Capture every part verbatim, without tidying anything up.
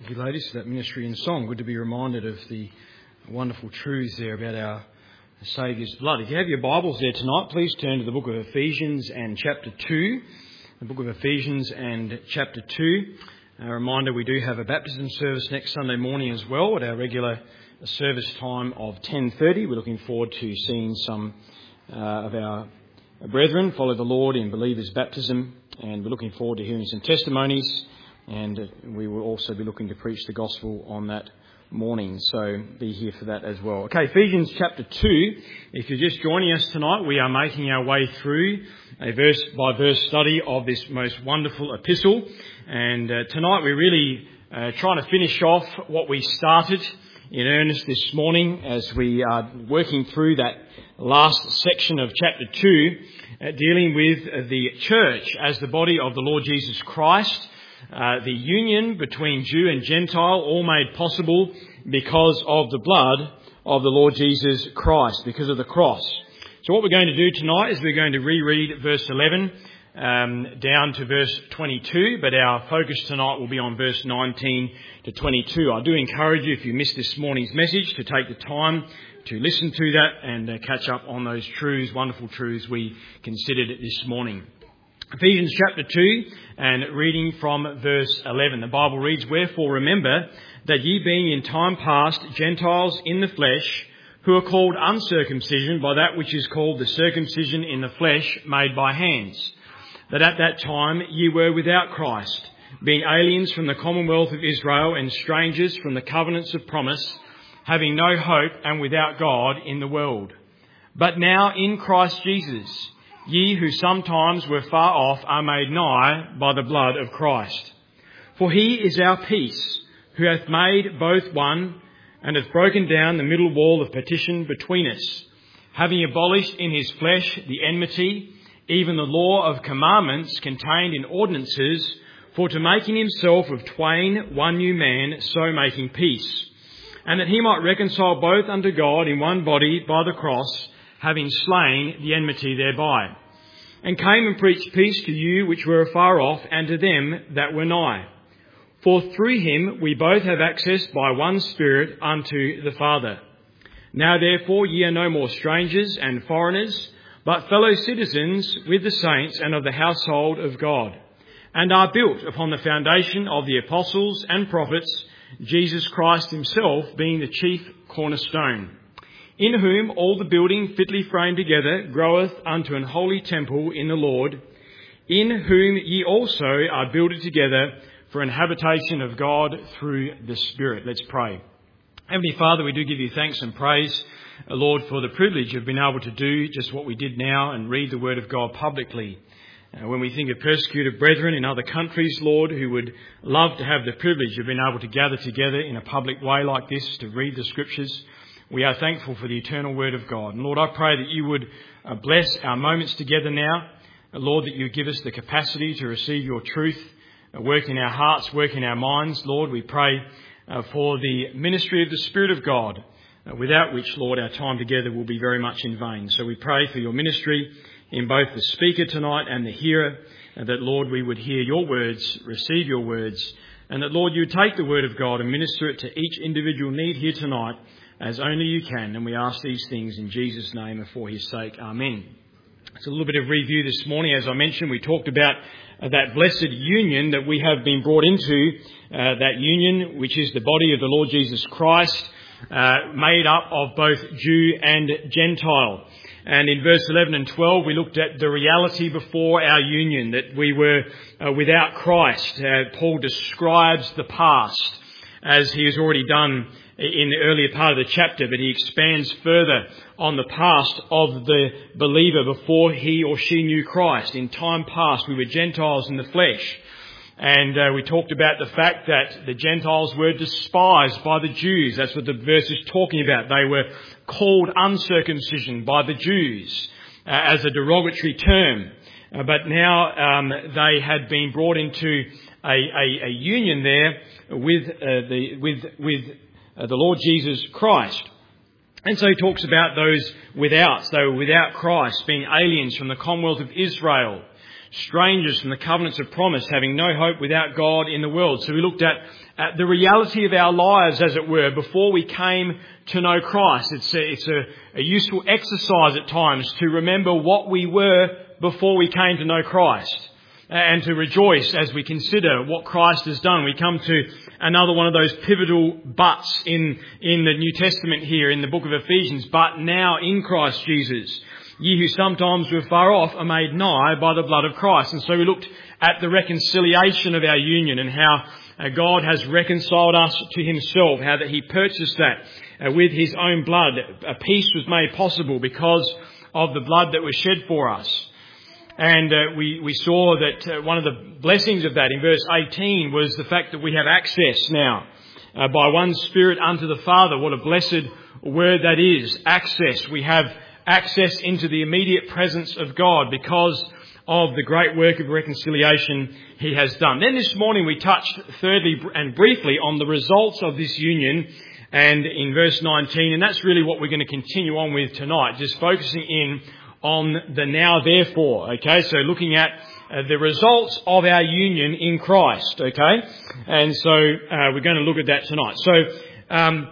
Thank you, ladies, for that ministry and song. Good to be reminded of the wonderful truths there about our Saviour's blood. If you have your Bibles there tonight, please turn to the book of Ephesians and chapter two. The book of Ephesians and chapter two. A reminder, we do have a baptism service next Sunday morning as well at our regular service time of ten thirty. We're looking forward to seeing some uh, of our brethren follow the Lord in believers' baptism, and we're looking forward to hearing some testimonies. And we will also be looking to preach the gospel on that morning, so be here for that as well. Okay, Ephesians chapter two. If you're just joining us tonight, we are making our way through a verse-by-verse study of this most wonderful epistle. And uh, tonight we're really uh, trying to finish off what we started in earnest this morning as we are working through that last section of chapter two, uh, dealing with the church as the body of the Lord Jesus Christ. Uh, the union between Jew and Gentile, all made possible because of the blood of the Lord Jesus Christ, because of the cross. So what we're going to do tonight is we're going to reread verse eleven um, down to verse twenty-two, but our focus tonight will be on verse nineteen to twenty-two. I do encourage you, if you missed this morning's message, to take the time to listen to that and uh, catch up on those truths, wonderful truths we considered this morning. Ephesians chapter two, and reading from verse eleven. The Bible reads, "Wherefore remember that ye being in time past Gentiles in the flesh, who are called uncircumcision by that which is called the circumcision in the flesh made by hands, that at that time ye were without Christ, being aliens from the commonwealth of Israel and strangers from the covenants of promise, having no hope and without God in the world. But now in Christ Jesus, ye who sometimes were far off are made nigh by the blood of Christ. For he is our peace, who hath made both one, and hath broken down the middle wall of partition between us, having abolished in his flesh the enmity, even the law of commandments contained in ordinances, for to make in himself of twain one new man, so making peace, and that he might reconcile both unto God in one body by the cross, having slain the enmity thereby, and came and preached peace to you which were afar off, and to them that were nigh. For through him we both have access by one Spirit unto the Father. Now therefore ye are no more strangers and foreigners, but fellow citizens with the saints and of the household of God, and are built upon the foundation of the apostles and prophets, Jesus Christ himself being the chief cornerstone, in whom all the building fitly framed together groweth unto an holy temple in the Lord, in whom ye also are builded together for an habitation of God through the Spirit." Let's pray. Heavenly Father, we do give you thanks and praise, Lord, for the privilege of being able to do just what we did now and read the Word of God publicly. Uh, when we think of persecuted brethren in other countries, Lord, who would love to have the privilege of being able to gather together in a public way like this to read the Scriptures, we are thankful for the eternal Word of God. And Lord, I pray that you would uh, bless our moments together now. Uh, Lord, that you give us the capacity to receive your truth, uh, work in our hearts, work in our minds. Lord, we pray uh, for the ministry of the Spirit of God, uh, without which, Lord, our time together will be very much in vain. So we pray for your ministry in both the speaker tonight and the hearer, and that, Lord, we would hear your words, receive your words, and that, Lord, you would take the Word of God and minister it to each individual need here tonight, as only you can, and we ask these things in Jesus' name and for his sake. Amen. It's a little bit of review this morning. As I mentioned, we talked about uh, that blessed union that we have been brought into, uh, that union which is the body of the Lord Jesus Christ, uh, made up of both Jew and Gentile. And in verse eleven and twelve, we looked at the reality before our union, that we were uh, without Christ. Uh, Paul describes the past, as he has already done in the earlier part of the chapter, but he expands further on the past of the believer before he or she knew Christ. In time past, we were Gentiles in the flesh. And uh, we talked about the fact that the Gentiles were despised by the Jews. That's what the verse is talking about. They were called uncircumcision by the Jews uh, as a derogatory term. Uh, but now um, they had been brought into a, a, a union there with uh, the with with uh, the Lord Jesus Christ. And so he talks about those without. They were without Christ, being aliens from the commonwealth of Israel, strangers from the covenants of promise, having no hope without God in the world. So we looked at, at the reality of our lives, as it were, before we came to know Christ. It's a, it's a, a useful exercise at times to remember what we were before we came to know Christ, and to rejoice as we consider what Christ has done. We come to another one of those pivotal buts in, in the New Testament here in the book of Ephesians. But now in Christ Jesus, ye who sometimes were far off are made nigh by the blood of Christ. And so we looked at the reconciliation of our union and how uh, God has reconciled us to himself, how that he purchased that uh, with his own blood. A peace was made possible because of the blood that was shed for us. And uh, we, we saw that uh, one of the blessings of that in verse eighteen was the fact that we have access now uh, by one Spirit unto the Father. What a blessed word that is, access. We have access into the immediate presence of God because of the great work of reconciliation he has done. Then this morning we touched thirdly and briefly on the results of this union, and in verse nineteen, and that's really what we're going to continue on with tonight, just focusing in on the now therefore, okay? So looking at uh, the results of our union in Christ, okay? And so uh, we're going to look at that tonight. So um,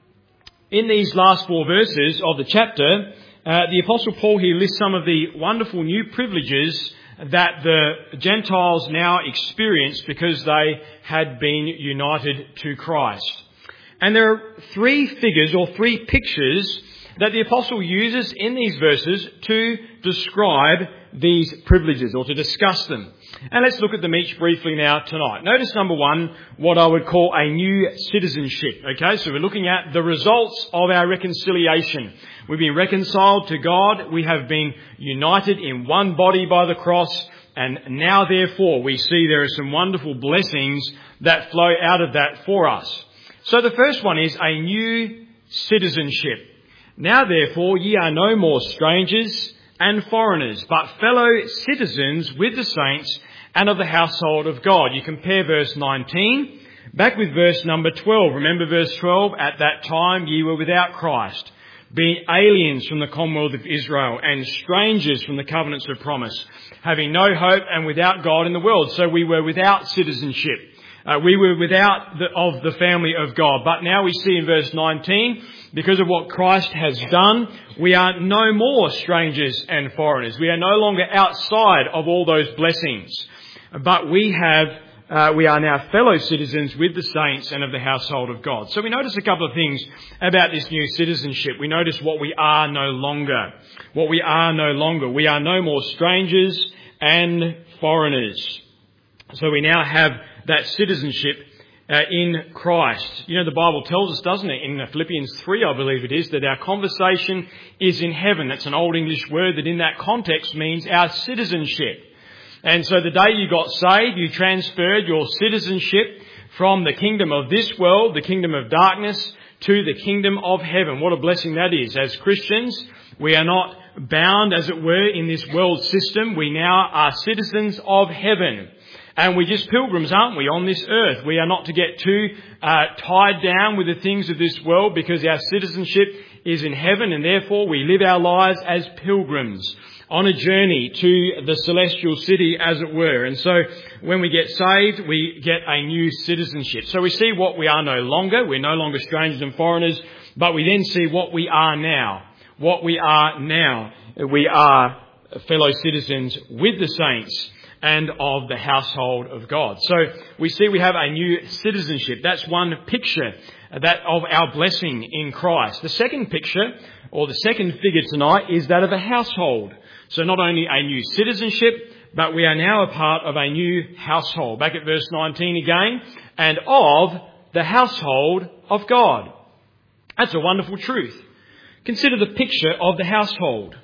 in these last four verses of the chapter, uh, the Apostle Paul here lists some of the wonderful new privileges that the Gentiles now experience because they had been united to Christ. And there are three figures or three pictures that the apostle uses in these verses to describe these privileges or to discuss them. And let's look at them each briefly now tonight. Notice number one, what I would call a new citizenship. Okay, so we're looking at the results of our reconciliation. We've been reconciled to God. We have been united in one body by the cross. And now therefore we see there are some wonderful blessings that flow out of that for us. So the first one is a new citizenship. Now therefore ye are no more strangers and foreigners, but fellow citizens with the saints and of the household of God. You compare verse nineteen back with verse number twelve. Remember verse twelve, at that time ye were without Christ, being aliens from the commonwealth of Israel and strangers from the covenants of promise, having no hope and without God in the world. So we were without citizenship. Uh, we were without the, of the family of God. But now we see in verse nineteen, because of what Christ has done, we are no more strangers and foreigners. We are no longer outside of all those blessings. But we have, uh, we are now fellow citizens with the saints and of the household of God. So we notice a couple of things about this new citizenship. We notice what we are no longer. What we are no longer. We are no more strangers and foreigners. So we now have that citizenship uh, in Christ. You know, the Bible tells us, doesn't it, in Philippians three, I believe it is, that our conversation is in heaven. That's an old English word that in that context means our citizenship. And so the day you got saved, you transferred your citizenship from the kingdom of this world, the kingdom of darkness, to the kingdom of heaven. What a blessing that is. As Christians, we are not bound, as it were, in this world system. We now are citizens of heaven. And we're just pilgrims, aren't we, on this earth? We are not to get too uh, tied down with the things of this world, because our citizenship is in heaven, and therefore we live our lives as pilgrims on a journey to the celestial city, as it were. And so when we get saved, we get a new citizenship. So we see what we are no longer. We're no longer strangers and foreigners, but we then see what we are now. What we are now. We are fellow citizens with the saints and of the household of God. So we see we have a new citizenship. That's one picture that of our blessing in Christ. The second picture, or the second figure tonight, is that of a household. So not only a new citizenship, but we are now a part of a new household. Back at verse nineteen again, and of the household of God. That's a wonderful truth. Consider the picture of the household.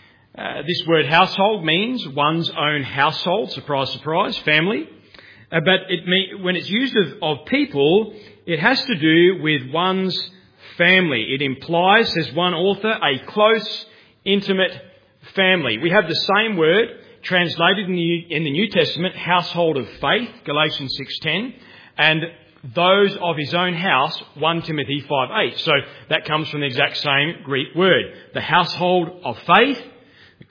Uh, this word household means one's own household, surprise, surprise, family. Uh, but it mean, when it's used of, of people, it has to do with one's family. It implies, says one author, a close, intimate family. We have the same word translated in the, in the New Testament, household of faith, Galatians six ten, and those of his own house, First Timothy five eight. So that comes from the exact same Greek word. The household of faith,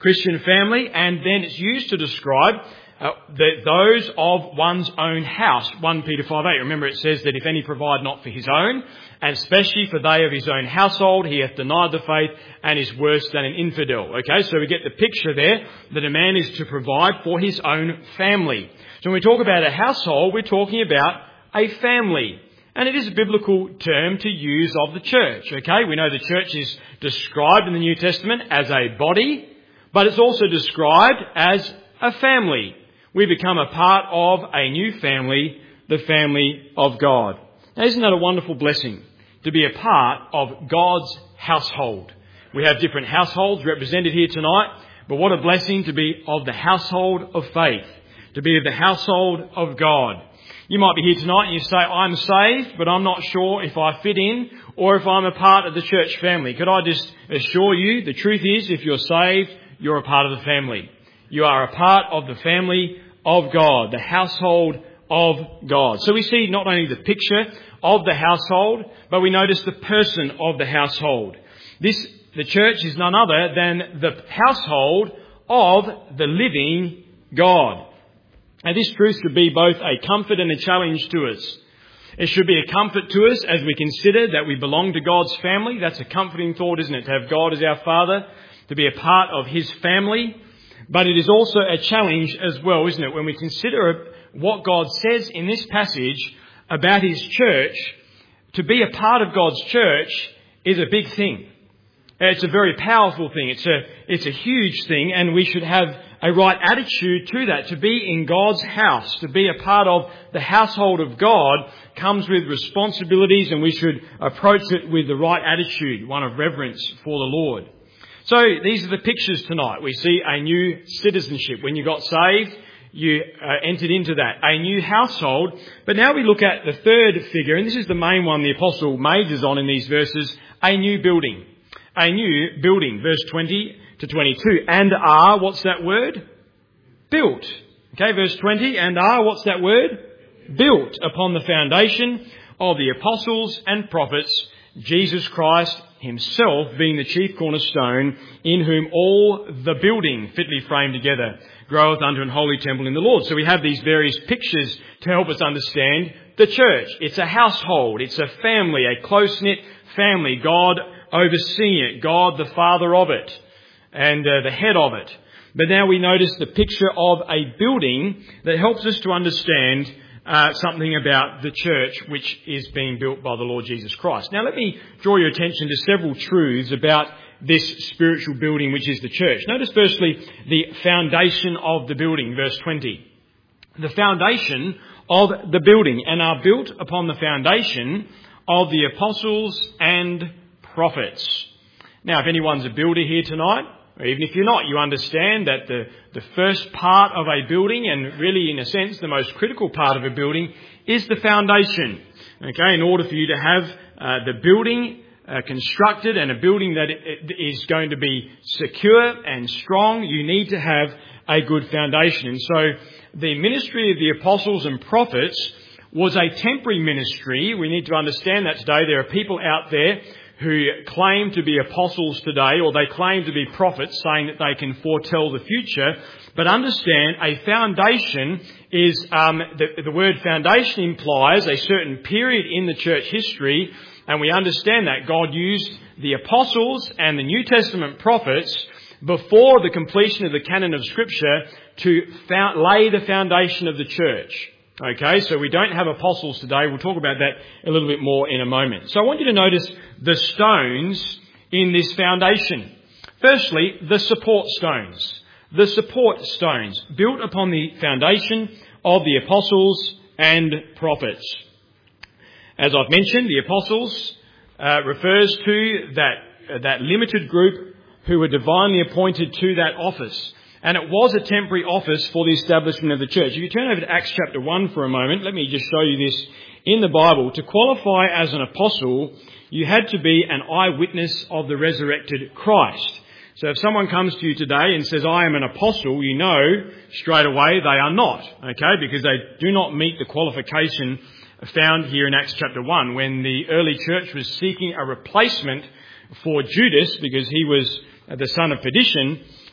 Christian family, and then it's used to describe uh, the, those of one's own house. First Peter five eight. Remember, it says that if any provide not for his own, and especially for they of his own household, he hath denied the faith and is worse than an infidel. Okay, so we get the picture there that a man is to provide for his own family. So when we talk about a household, we're talking about a family. And it is a biblical term to use of the church. Okay, we know the church is described in the New Testament as a body, but it's also described as a family. We become a part of a new family, the family of God. Now, isn't that a wonderful blessing to be a part of God's household? We have different households represented here tonight, but what a blessing to be of the household of faith, to be of the household of God. You might be here tonight and you say, I'm saved, but I'm not sure if I fit in or if I'm a part of the church family. Could I just assure you, the truth is, if you're saved, you're a part of the family. You are a part of the family of God, the household of God. So we see not only the picture of the household, but we notice the person of the household. This, the church is none other than the household of the living God. And this truth should be both a comfort and a challenge to us. It should be a comfort to us as we consider that we belong to God's family. That's a comforting thought, isn't it? To have God as our Father, to be a part of His family. But it is also a challenge as well, isn't it? When we consider what God says in this passage about His church, to be a part of God's church is a big thing. It's a very powerful thing. It's a, it's a huge thing, and we should have a right attitude to that. To be in God's house, to be a part of the household of God, comes with responsibilities, and we should approach it with the right attitude, one of reverence for the Lord. So these are the pictures tonight. We see a new citizenship. When you got saved, you uh, entered into that, a new household. But now we look at the third figure, and this is the main one the apostle majors on in these verses, a new building. A new building, verse twenty to twenty-two. And are, what's that word? Built. Okay, verse twenty. And are, what's that word? Built upon the foundation of the apostles and prophets, Jesus Christ Himself being the chief cornerstone, in whom all the building fitly framed together groweth unto an holy temple in the Lord. So we have these various pictures to help us understand the church. It's a household. It's a family, a close-knit family. God overseeing it, God the Father of it, and uh, the head of it. But now we notice the picture of a building that helps us to understand uh, something about the church which is being built by the Lord Jesus Christ. Now let me draw your attention to several truths about this spiritual building which is the church. Notice firstly the foundation of the building, verse twenty. The foundation of the building, and are built upon the foundation of the apostles and prophets. Now, if anyone's a builder here tonight, or even if you're not, you understand that the, the first part of a building, and really in a sense the most critical part of a building, is the foundation. Okay, in order for you to have uh, the building uh, constructed, and a building that it, it is going to be secure and strong, you need to have a good foundation. And so the ministry of the apostles and prophets was a temporary ministry. We need to understand that today. There are people out there who claim to be apostles today, or they claim to be prophets, saying that they can foretell the future. But understand, a foundation is, um, the, the word foundation implies a certain period in the church history, and we understand that God used the apostles and the New Testament prophets before the completion of the canon of Scripture to found, lay the foundation of the church. Okay, so we don't have apostles today. We'll talk about that a little bit more in a moment. So I want you to notice the stones in this foundation. Firstly, the support stones. The support stones built upon the foundation of the apostles and prophets. As I've mentioned, the apostles uh, refers to that, uh, that limited group who were divinely appointed to that office. And it was a temporary office for the establishment of the church. If you turn over to Acts chapter one for a moment, let me just show you this in the Bible. To qualify as an apostle, you had to be an eyewitness of the resurrected Christ. So if someone comes to you today and says, I am an apostle, you know straight away they are not, okay, because they do not meet the qualification found here in Acts chapter one, when the early church was seeking a replacement for Judas because he was the son of perdition.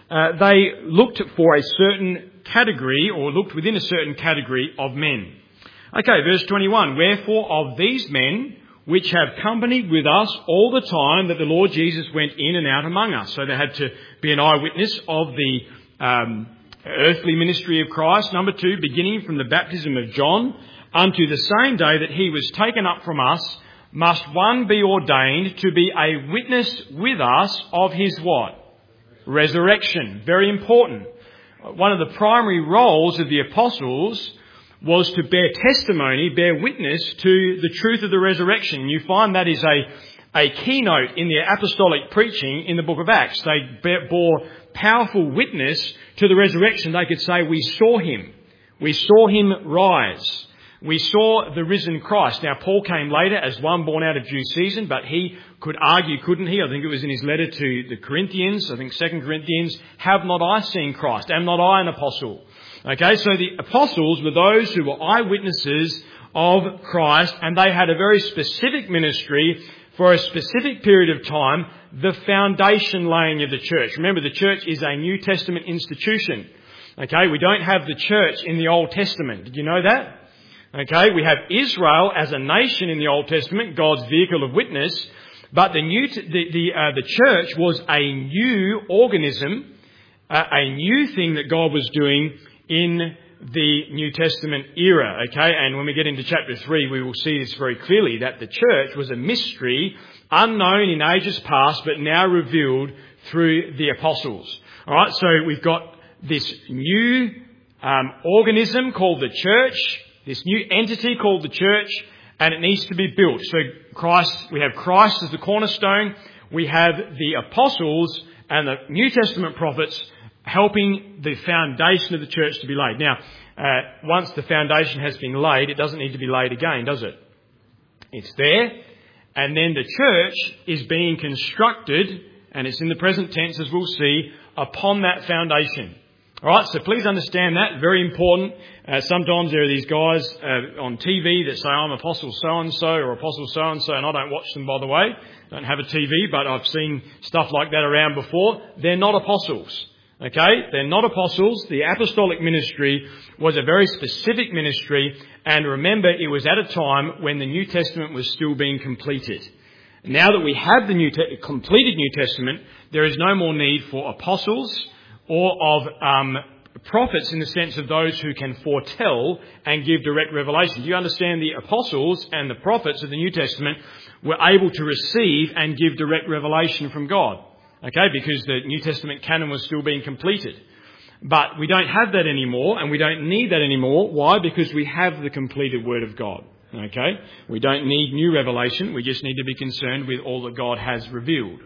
uh, they looked for a certain category, or looked within a certain category of men. Okay, verse twenty-one. Wherefore of these men which have companied with us all the time that the Lord Jesus went in and out among us. So they had to be an eyewitness of the um, earthly ministry of Christ. Number two, beginning from the baptism of John unto the same day that he was taken up from us, must one be ordained to be a witness with us of his what? Resurrection. Very important. One of the primary roles of the apostles was to bear testimony, bear witness to the truth of the resurrection. You find that is a, a keynote in the apostolic preaching in the book of Acts. They bore powerful witness to the resurrection. They could say, we saw him. We saw him rise. We saw the risen Christ. Now, Paul came later as one born out of due season, but he could argue, couldn't he? I think it was in his letter to the Corinthians, I think Second Corinthians, have not I seen Christ? Am not I an apostle? Okay, so the apostles were those who were eyewitnesses of Christ, and they had a very specific ministry for a specific period of time, the foundation laying of the church. Remember, the church is a New Testament institution. Okay, we don't have the church in the Old Testament. Did you know that? Okay, we have Israel as a nation in the Old Testament, God's vehicle of witness, but the new t- the the, uh, the church was a new organism, uh, a new thing that God was doing in the New Testament era, okay? And when we get into chapter three, we will see this very clearly, that the church was a mystery unknown in ages past, but now revealed through the apostles. All right, so we've got this new um, organism called the church, this new entity called the church, and it needs to be built. So Christ, we have Christ as the cornerstone, we have the apostles and the New Testament prophets helping the foundation of the church to be laid. Now, uh, once the foundation has been laid, it doesn't need to be laid again, does it? It's there, and then the church is being constructed, and it's in the present tense, as we'll see, upon that foundation. All right, so please understand that, very important. Uh, sometimes there are these guys uh, on T V that say, I'm Apostle so-and-so or Apostle so-and-so, and I don't watch them, by the way. I don't have a T V, but I've seen stuff like that around before. They're not apostles. Okay, they're not apostles. The apostolic ministry was a very specific ministry, and remember, it was at a time when the New Testament was still being completed. Now that we have the new te- completed New Testament, there is no more need for apostles or of um, prophets in the sense of those who can foretell and give direct revelation. Do you understand? The apostles and the prophets of the New Testament were able to receive and give direct revelation from God. Okay, because the New Testament canon was still being completed. But we don't have that anymore, and we don't need that anymore. Why? Because we have the completed Word of God. Okay, we don't need new revelation. We just need to be concerned with all that God has revealed.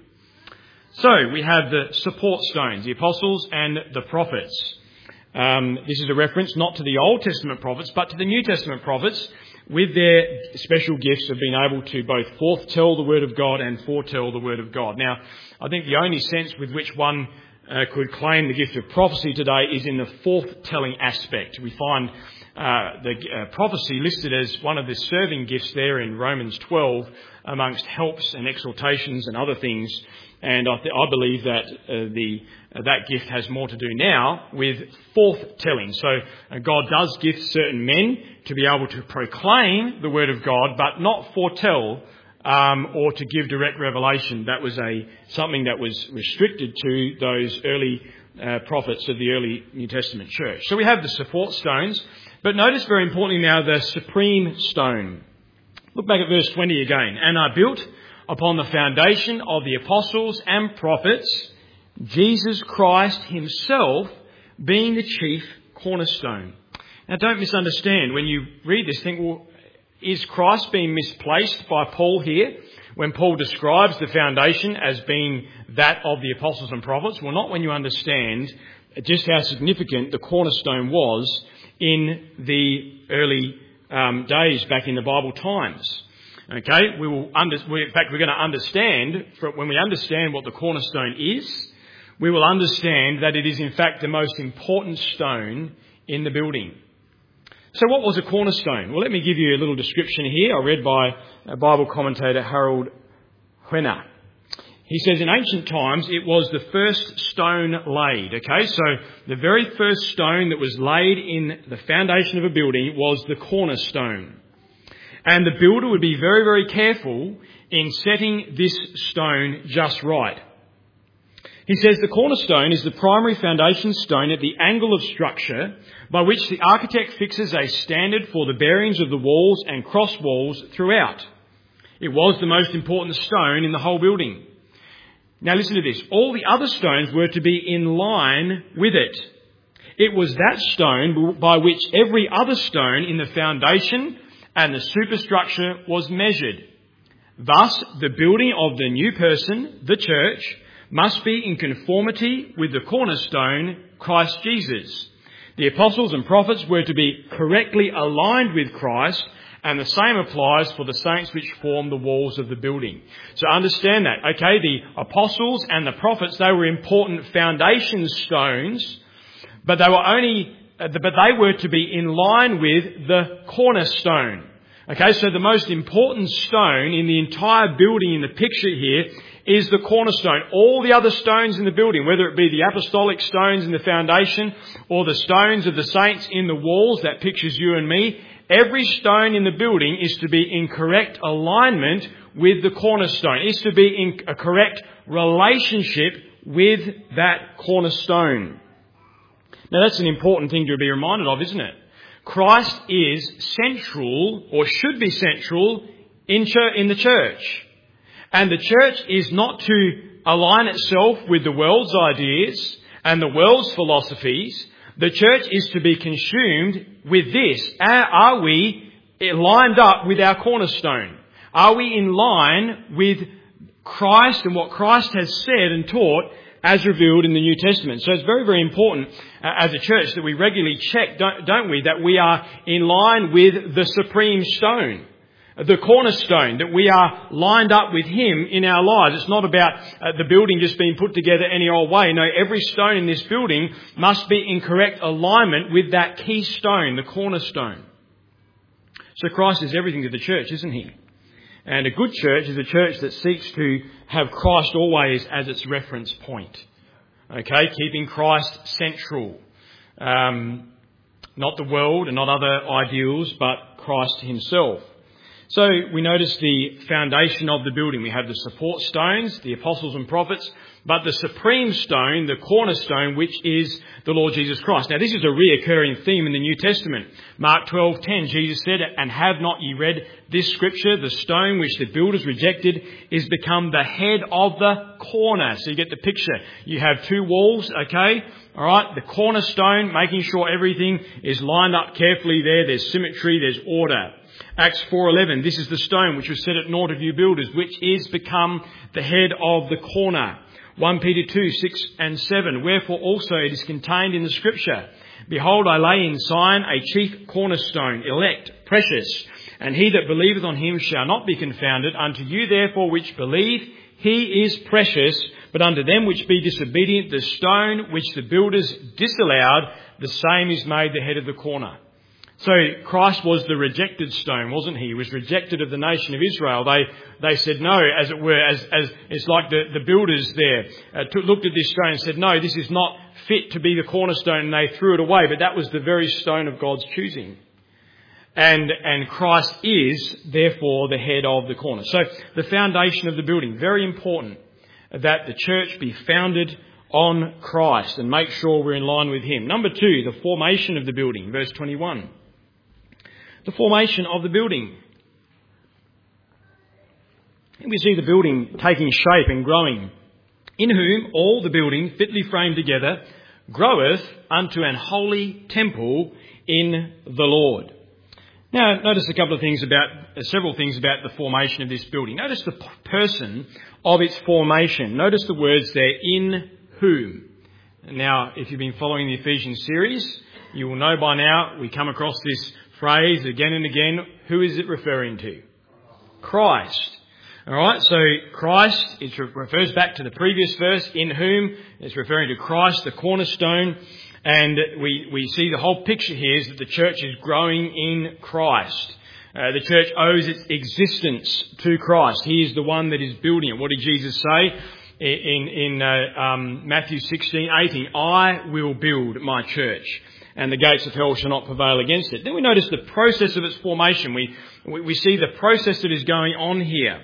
So we have the support stones, the apostles and the prophets. Um, this is a reference not to the Old Testament prophets, but to the New Testament prophets, with their special gifts of being able to both foretell the Word of God and foretell the Word of God. Now, I think the only sense with which one uh, could claim the gift of prophecy today is in the foretelling aspect. We find uh, the uh, prophecy listed as one of the serving gifts there in Romans twelve, amongst helps and exhortations and other things. And I, th- I believe that uh, the uh, that gift has more to do now with forthtelling. So uh, God does gift certain men to be able to proclaim the Word of God, but not foretell um, or to give direct revelation. That was a something that was restricted to those early uh, prophets of the early New Testament church. So we have the support stones, but notice very importantly now the supreme stone. Look back at verse twenty again. And are built upon the foundation of the apostles and prophets, Jesus Christ himself being the chief cornerstone. Now don't misunderstand. When you read this, think, well, is Christ being misplaced by Paul here when Paul describes the foundation as being that of the apostles and prophets? Well, not when you understand just how significant the cornerstone was in the early um, days back in the Bible times. Okay, we will under, we, in fact, we're going to understand, when we understand what the cornerstone is, we will understand that it is in fact the most important stone in the building. So what was a cornerstone? Well, let me give you a little description here. I read by a Bible commentator, Harold Hoehner. he says in ancient times it was the first stone laid. Okay, so the very first stone that was laid in the foundation of a building was the cornerstone. And the builder would be very, very careful in setting this stone just right. He says the cornerstone is the primary foundation stone at the angle of structure by which the architect fixes a standard for the bearings of the walls and cross walls throughout. It was the most important stone in the whole building. Now listen to this. All the other stones were to be in line with it. It was that stone by which every other stone in the foundation and the superstructure was measured. Thus, the building of the new person, the church, must be in conformity with the cornerstone, Christ Jesus. The apostles and prophets were to be correctly aligned with Christ, and the same applies for the saints which form the walls of the building. So understand that, okay? The apostles and the prophets, they were important foundation stones, but they were only, but they were to be in line with the cornerstone. Okay, so the most important stone in the entire building in the picture here is the cornerstone. All the other stones in the building, whether it be the apostolic stones in the foundation or the stones of the saints in the walls, that pictures you and me, every stone in the building is to be in correct alignment with the cornerstone. It's to be in a correct relationship with that cornerstone. Now that's an important thing to be reminded of, isn't it? Christ is central, or should be central, in church, in the church. And the church is not to align itself with the world's ideas and the world's philosophies. The church is to be consumed with this. Are we lined up with our cornerstone? Are we in line with Christ and what Christ has said and taught as revealed in the New Testament? So it's very, very important uh, as a church that we regularly check, don't, don't we, that we are in line with the supreme stone, the cornerstone, that we are lined up with Him in our lives. It's not about uh, the building just being put together any old way. No, every stone in this building must be in correct alignment with that key stone, the cornerstone. So Christ is everything to the church, isn't He? And a good church is a church that seeks to have Christ always as its reference point. Okay, keeping Christ central. Um, not the world and not other ideals, but Christ Himself. So we notice the foundation of the building. We have the support stones, the apostles and prophets, but the supreme stone, the cornerstone, which is the Lord Jesus Christ. Now this is a reoccurring theme in the New Testament. Mark twelve ten, Jesus said, "And have not ye read this scripture? The stone which the builders rejected is become the head of the corner." So you get the picture. You have two walls, okay? All right, the cornerstone, making sure everything is lined up carefully there. There's symmetry, there's order. Acts four eleven, "This is the stone which was set at naught of you builders, which is become the head of the corner." First Peter two six and seven, "Wherefore also it is contained in the scripture, Behold, I lay in Zion a chief cornerstone, elect, precious, and he that believeth on him shall not be confounded. Unto you therefore which believe, he is precious, but unto them which be disobedient, the stone which the builders disallowed, the same is made the head of the corner." So Christ was the rejected stone, wasn't he? He was rejected of the nation of Israel. They they said no, as it were, as as it's like the, the builders there uh, took, looked at this stone and said, "No, this is not fit to be the cornerstone," and they threw it away. But that was the very stone of God's choosing. And and Christ is, therefore, the head of the corner. So the foundation of the building, very important that the church be founded on Christ and make sure we're in line with Him. Number two, the formation of the building, verse twenty-one. The formation of the building. And we see the building taking shape and growing. "In whom all the building, fitly framed together, groweth unto an holy temple in the Lord." Now, notice a couple of things about, uh, several things about the formation of this building. Notice the p- person of its formation. Notice the words there, "in whom." Now, if you've been following the Ephesians series, you will know by now we come across this phrase again and again. Who is it referring to? Christ. All right, so Christ, it refers back to the previous verse, "in whom." It's referring to Christ, the cornerstone. And we, we see the whole picture here is that the church is growing in Christ. Uh, the church owes its existence to Christ. He is the one that is building it. What did Jesus say? in, in uh, um, Matthew sixteen eighteen, I will build my church, and the gates of hell shall not prevail against it. Then we notice the process of its formation. We, we, we see the process that is going on here.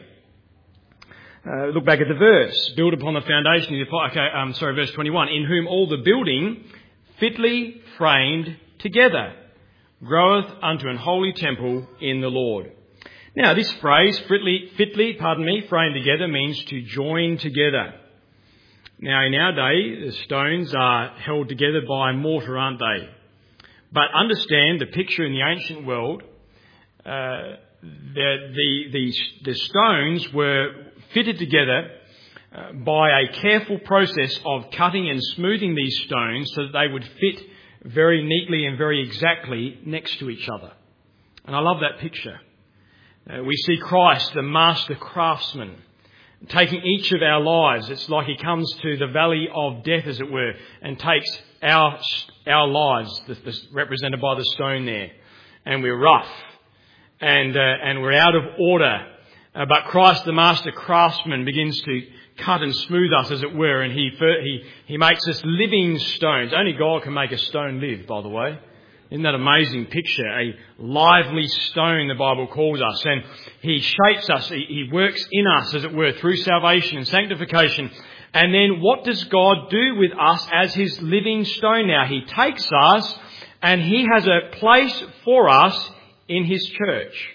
Uh, look back at the verse. Build upon the foundation of the... Okay, um, sorry, verse twenty-one. In whom all the building, fitly framed together, groweth unto an holy temple in the Lord. Now, this phrase, fitly, fitly, pardon me, framed together, means to join together. Now, in our day, the stones are held together by mortar, aren't they? But understand the picture in the ancient world. Uh, the, the, the, the stones were fitted together uh, by a careful process of cutting and smoothing these stones so that they would fit very neatly and very exactly next to each other. And I love that picture. Uh, we see Christ, the master craftsman, taking each of our lives. It's like he comes to the valley of death, as it were, and takes our our lives, the, the, represented by the stone there. And we're rough, and uh, and we're out of order. Uh, but Christ, the master craftsman, begins to cut and smooth us, as it were, and he he he makes us living stones. Only God can make a stone live, by the way. Isn't that an amazing picture? A lively stone, the Bible calls us. And he shapes us, he, he works in us, as it were, through salvation and sanctification. And then what does God do with us as his living stone now? He takes us and he has a place for us in his church.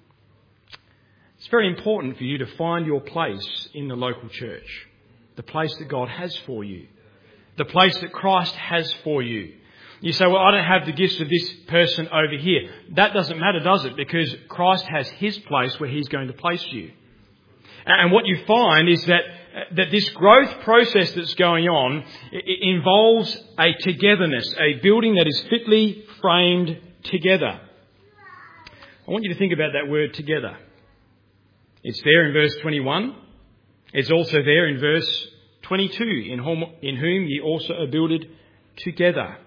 It's very important for you to find your place in the local church. The place that God has for you. The place that Christ has for you. You say, well, I don't have the gifts of this person over here. That doesn't matter, does it? Because Christ has his place where he's going to place you. And what you find is that, that this growth process that's going on it involves a togetherness, a building that is fitly framed together. I want you to think about that word together. It's there in verse twenty-one. It's also there in verse twenty-two, in whom, in whom ye also are builded together.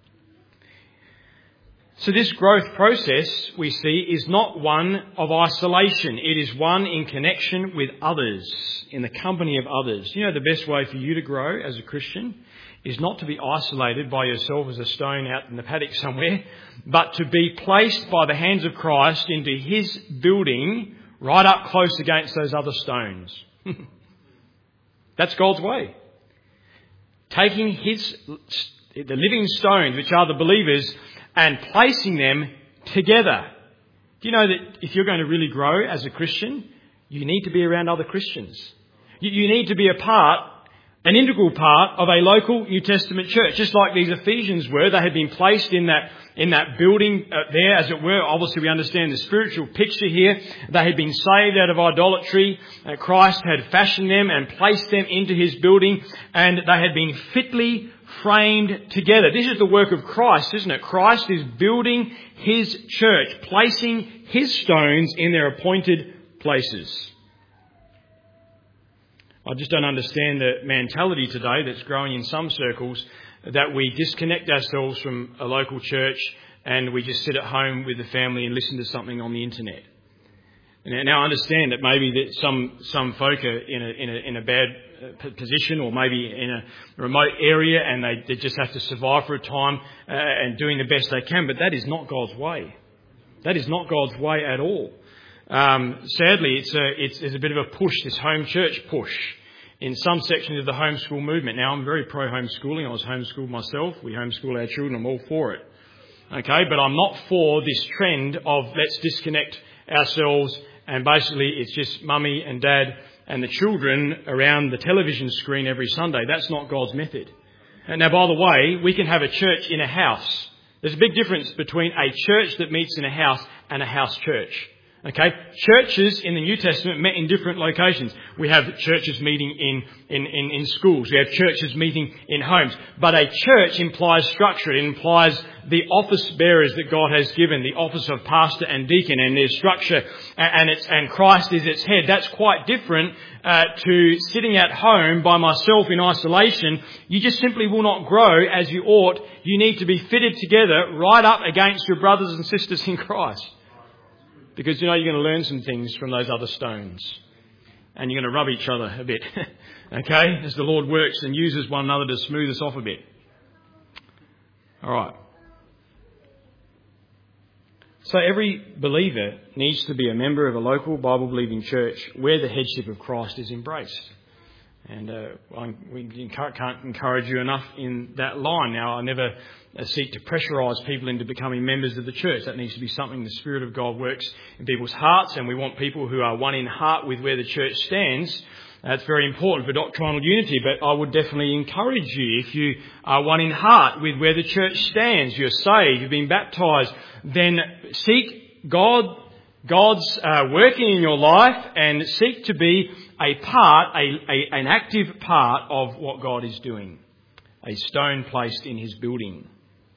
So this growth process, we see, is not one of isolation. It is one in connection with others, in the company of others. You know, the best way for you to grow as a Christian is not to be isolated by yourself as a stone out in the paddock somewhere, but to be placed by the hands of Christ into his building right up close against those other stones. That's God's way. Taking his, the living stones, which are the believers, and placing them together. Do you know that if you're going to really grow as a Christian, you need to be around other Christians? You, you need to be a part, an integral part of a local New Testament church, just like these Ephesians were. They had been placed in that in that building uh, there, as it were. Obviously, we understand the spiritual picture here. They had been saved out of idolatry. Uh, Christ had fashioned them and placed them into his building, and they had been fitly framed together. This is the work of Christ, isn't it? Christ is building his church, placing his stones in their appointed places. I just don't understand the mentality today that's growing in some circles, that we disconnect ourselves from a local church and we just sit at home with the family and listen to something on the internet. Now I understand that maybe that some some folk are in a in a in a bad position, or maybe in a remote area, and they, they just have to survive for a time uh, and doing the best they can. But that is not God's way. That is not God's way at all. Um, sadly, it's a it's there's a bit of a push, this home church push, in some sections of the homeschool movement. Now I'm very pro homeschooling. I was homeschooled myself. We homeschool our children. I'm all for it. Okay, but I'm not for this trend of let's disconnect ourselves. And basically, it's just mummy and dad and the children around the television screen every Sunday. That's not God's method. And now, by the way, we can have a church in a house. There's a big difference between a church that meets in a house and a house church. Okay, churches in the New Testament met in different locations. We have churches meeting in, in, in, in schools. We have churches meeting in homes. But a church implies structure. It implies the office bearers that God has given, the office of pastor and deacon, and their structure, and it's and Christ is its head. That's quite different uh, to sitting at home by myself in isolation. You just simply will not grow as you ought. You need to be fitted together right up against your brothers and sisters in Christ. Because, you know, you're going to learn some things from those other stones. and you're going to rub each other a bit, okay, as the Lord works and uses one another to smooth us off a bit. All right. So every believer needs to be a member of a local Bible-believing church where the headship of Christ is embraced. And uh, I, we can't encourage you enough in that line. Now, I never uh, seek to pressurise people into becoming members of the church. That needs to be something the Spirit of God works in people's hearts, and we want people who are one in heart with where the church stands. That's very important for doctrinal unity, but I would definitely encourage you, if you are one in heart with where the church stands, you're saved, you've been baptised, then seek God, God's uh, working in your life and seek to be a part, a, a, an active part of what God is doing. A stone placed in his building.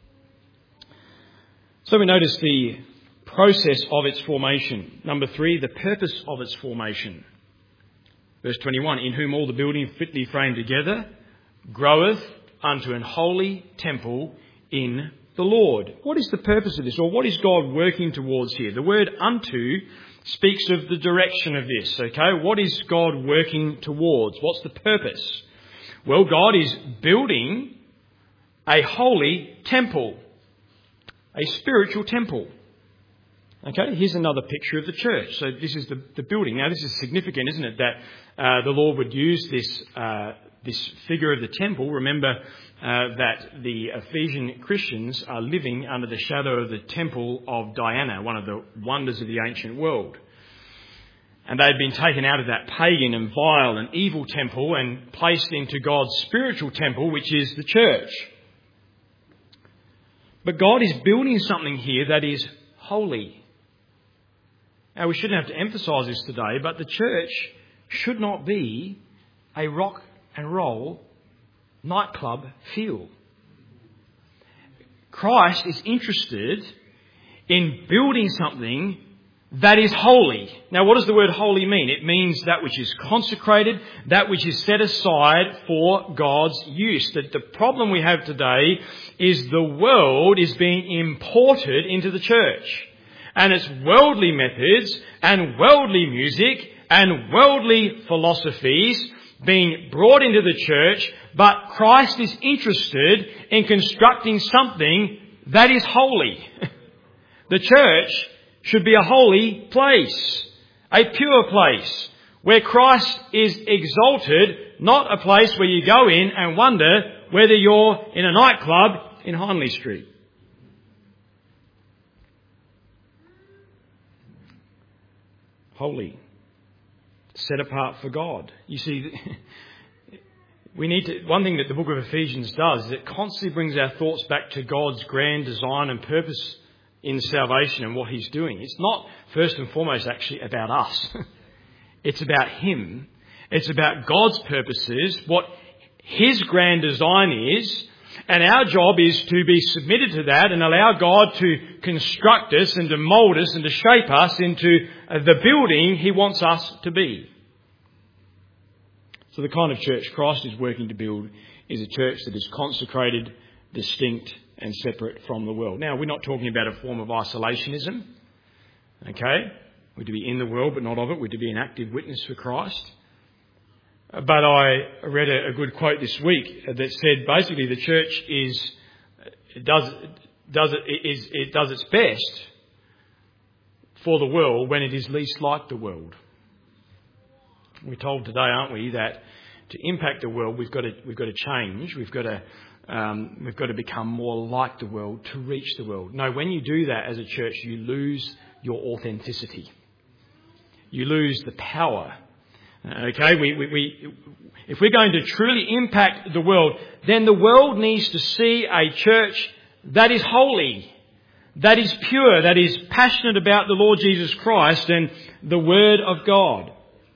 So we notice the process of its formation. Number three, the purpose of its formation. Verse twenty-one, in whom all the building fitly framed together groweth unto an holy temple in the Lord. What is the purpose of this, or what is God working towards here? The word unto speaks of the direction of this, okay? What is God working towards? What's the purpose? Well, God is building a holy temple, a spiritual temple. Okay, here's another picture of the church. So this is the, the building. Now, this is significant, isn't it, that uh, the Lord would use this uh, this figure of the temple. Remember uh, that the Ephesian Christians are living under the shadow of the temple of Diana, one of the wonders of the ancient world. And they'd been taken out of that pagan and vile and evil temple and placed into God's spiritual temple, which is the church. But God is building something here that is holy. Now, we shouldn't have to emphasise this today, but the church should not be a rock and roll nightclub feel. Christ is interested in building something that is holy. Now, what does the word holy mean? It means that which is consecrated, that which is set aside for God's use. That the problem we have today is the world is being imported into the church. And it's worldly methods and worldly music and worldly philosophies being brought into the church, but Christ is interested in constructing something that is holy. The church should be a holy place, a pure place, where Christ is exalted, not a place where you go in and wonder whether you're in a nightclub in Hindley Street. Holy, set apart for God. You see, we need to. One thing that the book of Ephesians does is it constantly brings our thoughts back to God's grand design and purpose in salvation and what He's doing. It's not first and foremost actually about us. It's about Him. It's about God's purposes, what His grand design is. And our job is to be submitted to that and allow God to construct us and to mould us and to shape us into the building He wants us to be. So the kind of church Christ is working to build is a church that is consecrated, distinct and separate from the world. Now, we're not talking about a form of isolationism. Okay? We're to be in the world but not of it. We're to be an active witness for Christ. But I read a, a good quote this week that said basically the church is does does it is it does its best for the world when it is least like the world. We're told today, aren't we, that to impact the world we've got to we've got to change. We've got to um, we've got to become more like the world to reach the world. No, when you do that as a church, you lose your authenticity. You lose the power. Okay, we, we, we, if we're going to truly impact the world, then the world needs to see a church that is holy, that is pure, that is passionate about the Lord Jesus Christ and the Word of God.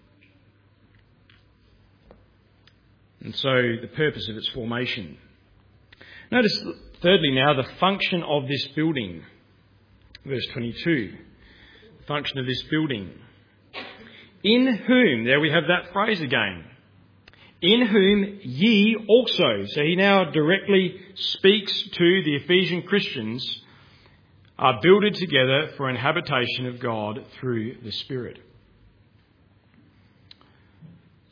And so the purpose of its formation. Notice thirdly now the function of this building. Verse twenty-two. The function of this building. In whom, there we have that phrase again, in whom ye also, so he now directly speaks to the Ephesian Christians, are builded together for an habitation of God through the Spirit.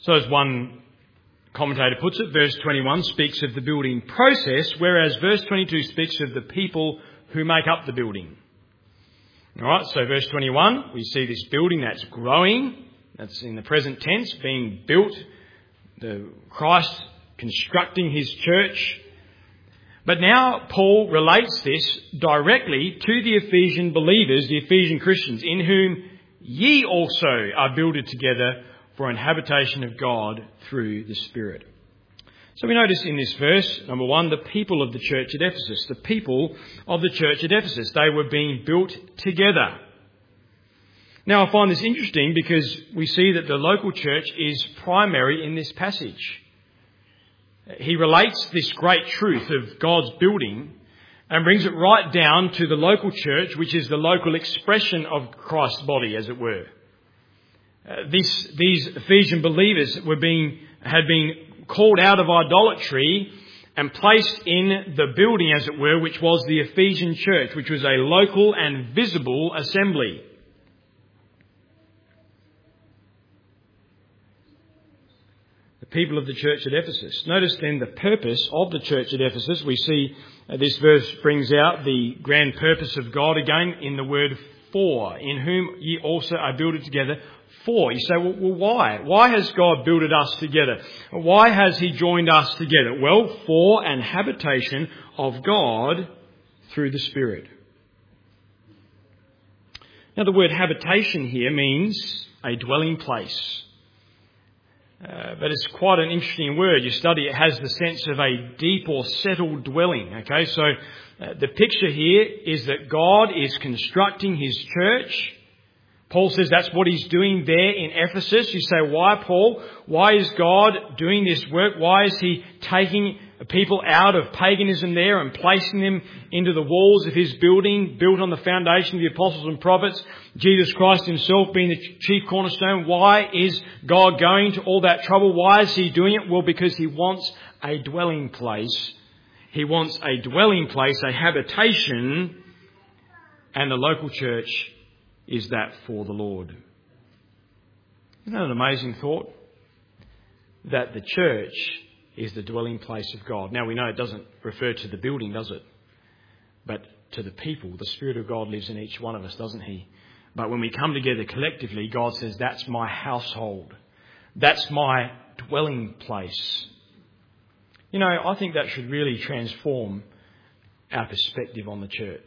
So as one commentator puts it, verse twenty-one speaks of the building process, whereas verse twenty-two speaks of the people who make up the building. All right, so verse twenty-one, we see this building that's growing, that's in the present tense, being built, the Christ constructing his church. But now Paul relates this directly to the Ephesian believers, the Ephesian Christians, in whom ye also are builded together for an habitation of God through the Spirit. So we notice in this verse, number one, the people of the church at Ephesus. The people of the church at Ephesus. They were being built together. Now I find this interesting because we see that the local church is primary in this passage. He relates this great truth of God's building and brings it right down to the local church, which is the local expression of Christ's body, as it were. Uh, this, these Ephesian believers were being, had been called out of idolatry and placed in the building, as it were, which was the Ephesian church, which was a local and visible assembly. The people of the church at Ephesus. Notice then the purpose of the church at Ephesus. We see uh, this verse brings out the grand purpose of God again in the word for, in whom ye also are builded together for. You say, well, well, why? Why has God builded us together? Why has he joined us together? Well, for an habitation of God through the Spirit. Now, the word habitation here means a dwelling place. Uh, but it's quite an interesting word. You study, it has the sense of a deep or settled dwelling. Okay, so uh, the picture here is that God is constructing his church. Paul says that's what he's doing there in Ephesus. You say, why, Paul? Why is God doing this work? Why is he taking people out of paganism there and placing them into the walls of his building, built on the foundation of the apostles and prophets, Jesus Christ himself being the chief cornerstone? Why is God going to all that trouble? Why is he doing it? Well, because he wants a dwelling place. He wants a dwelling place, a habitation, and the local church is that for the Lord. Isn't that an amazing thought? That the church is the dwelling place of God. Now we know it doesn't refer to the building, does it? But to the people. The Spirit of God lives in each one of us, doesn't he? But when we come together collectively, God says, that's my household. That's my dwelling place. You know, I think that should really transform our perspective on the church.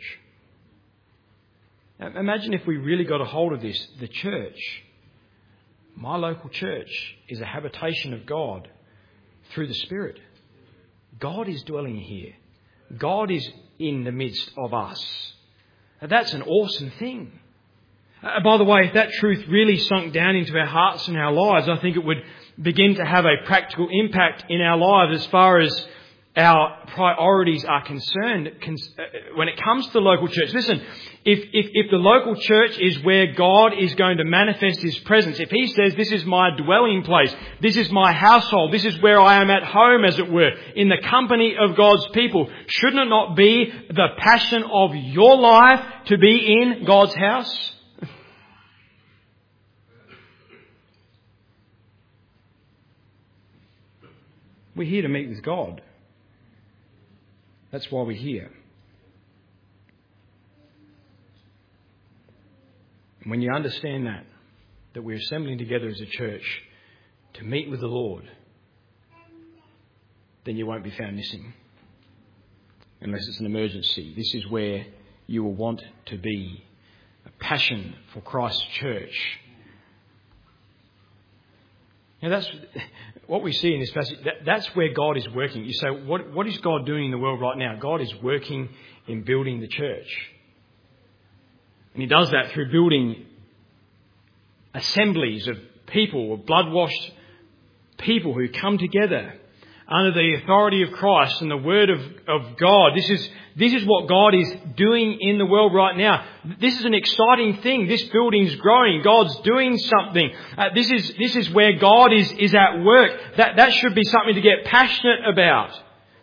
Now, imagine if we really got a hold of this. The church, my local church, is a habitation of God through the Spirit. God is dwelling here. God is in the midst of us. Now, that's an awesome thing. Uh, by the way, if that truth really sunk down into our hearts and our lives, I think it would begin to have a practical impact in our lives as far as our priorities are concerned when it comes to the local church. Listen, if, if, if the local church is where God is going to manifest his presence, if he says, this is my dwelling place, this is my household, this is where I am at home, as it were, in the company of God's people, shouldn't it not be the passion of your life to be in God's house? We're here to meet with God. That's why we're here. And when you understand that, that we're assembling together as a church to meet with the Lord, then you won't be found missing. Unless it's an emergency. This is where you will want to be. A passion for Christ's church. Now that's what we see in this passage. That, that's where God is working. You say, what, what is God doing in the world right now? God is working in building the church. And he does that through building assemblies of people, of blood-washed people who come together under the authority of Christ and the Word of, of God. This is, this is what God is doing in the world right now. This is an exciting thing. This building's growing. God's doing something. Uh, this is, this is where God is, is at work. That, that should be something to get passionate about.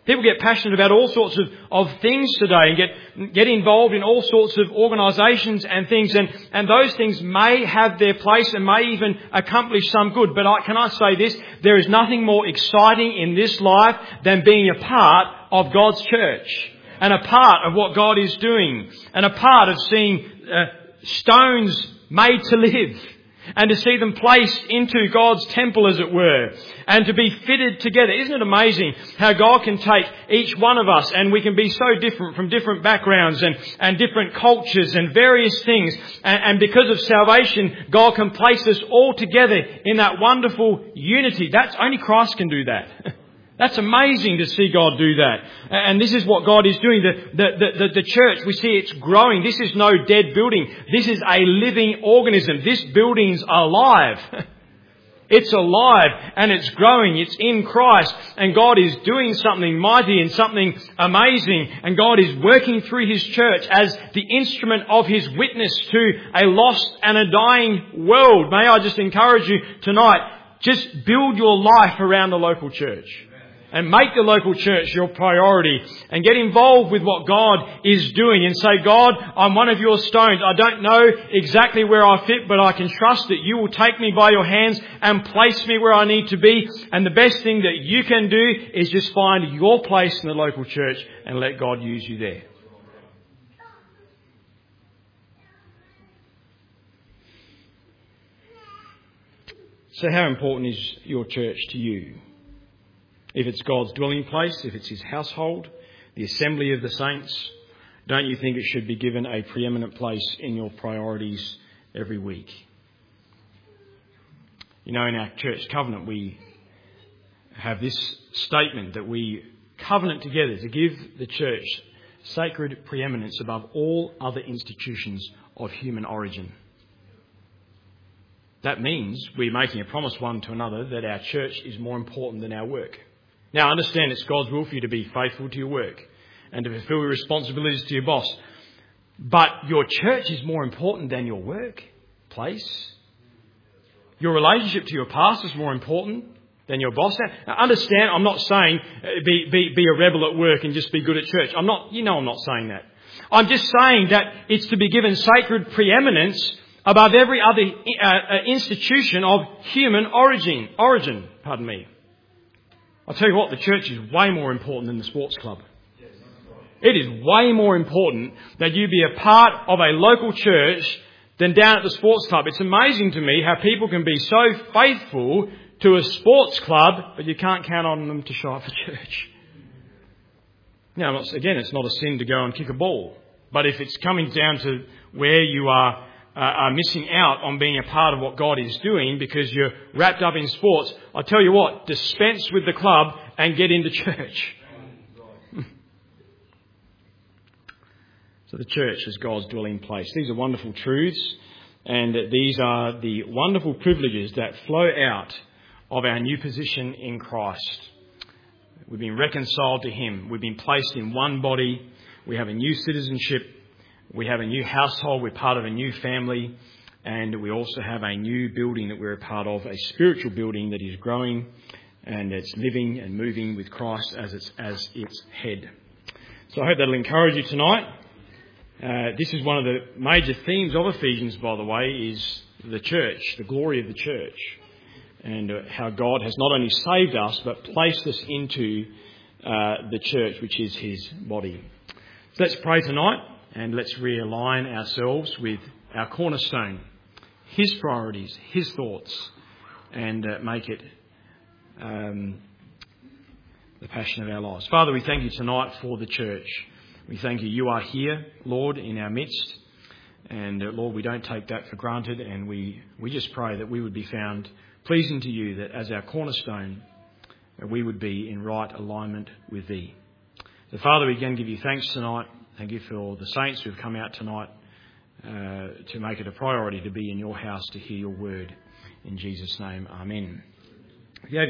People get passionate about all sorts of, of things today and get get involved in all sorts of organisations and things. And, and those things may have their place and may even accomplish some good. But I, can I say this? There is nothing more exciting in this life than being a part of God's church. And a part of what God is doing. And a part of seeing uh, stones made to live. And to see them placed into God's temple, as it were. And to be fitted together. Isn't it amazing how God can take each one of us, and we can be so different from different backgrounds and, and different cultures and various things. And, and because of salvation, God can place us all together in that wonderful unity. That's only Christ can do that. That's amazing to see God do that. And this is what God is doing. The, the, the, the church, we see it's growing. This is no dead building. This is a living organism. This building's alive. It's alive and it's growing. It's in Christ. And God is doing something mighty and something amazing. And God is working through His church as the instrument of His witness to a lost and a dying world. May I just encourage you tonight, just build your life around the local church. And make the local church your priority. And get involved with what God is doing. And say, God, I'm one of your stones. I don't know exactly where I fit, but I can trust that you will take me by your hands and place me where I need to be. And the best thing that you can do is just find your place in the local church and let God use you there. So how important is your church to you? If it's God's dwelling place, if it's His household, the assembly of the saints, don't you think it should be given a preeminent place in your priorities every week? You know, in our church covenant, we have this statement that we covenant together to give the church sacred preeminence above all other institutions of human origin. That means we're making a promise one to another that our church is more important than our work. Now, understand it's God's will for you to be faithful to your work and to fulfill your responsibilities to your boss. But your church is more important than your workplace. Your relationship to your pastor is more important than your boss. Now, understand, I'm not saying be, be, be a rebel at work and just be good at church. I'm not, you know I'm not saying that. I'm just saying that it's to be given sacred preeminence above every other uh, institution of human origin. Origin, pardon me. I'll tell you what, the church is way more important than the sports club. It is way more important that you be a part of a local church than down at the sports club. It's amazing to me how people can be so faithful to a sports club, but you can't count on them to show up for church. Now, again, it's not a sin to go and kick a ball. But if it's coming down to where you are Uh, are missing out on being a part of what God is doing because you're wrapped up in sports, I tell you what, dispense with the club and get into church. So the church is God's dwelling place. These are wonderful truths, and these are the wonderful privileges that flow out of our new position in Christ. We've been reconciled to Him. We've been placed in one body. We have a new citizenship. We have a new household, we're part of a new family, and we also have a new building that we're a part of, a spiritual building that is growing and it's living and moving with Christ as its, as its head. So I hope that'll encourage you tonight. Uh, this is one of the major themes of Ephesians, by the way, is the church, the glory of the church, and uh, how God has not only saved us but placed us into uh, the church, which is His body. So let's pray tonight. And let's realign ourselves with our cornerstone, His priorities, His thoughts, and uh, make it um, the passion of our lives. Father, we thank you tonight for the church. We thank you. You are here, Lord, in our midst. And uh, Lord, we don't take that for granted. And we, we just pray that we would be found pleasing to you, that as our cornerstone, that we would be in right alignment with Thee. So Father, we again give you thanks tonight. Thank you for the saints who have come out tonight uh, to make it a priority to be in your house to hear your word. In Jesus' name, amen.